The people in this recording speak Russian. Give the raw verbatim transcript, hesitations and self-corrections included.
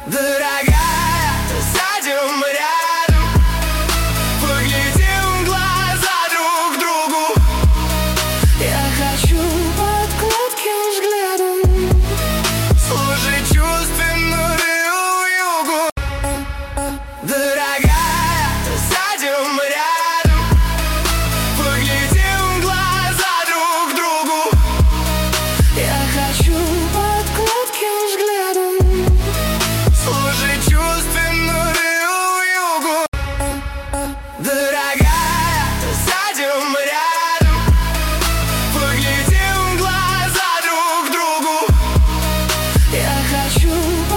Дорогая, сядем рядом, поглядим в глаза друг другу. Я хочу под кротким взглядом служить чувственную югу. Дорогая, сядем рядом, поглядим в глаза друг другу. Я хочу под кротким взглядом служить чувственную югу. Дорогая, сядем рядом, поглядим в глаза друг другу. Я хочу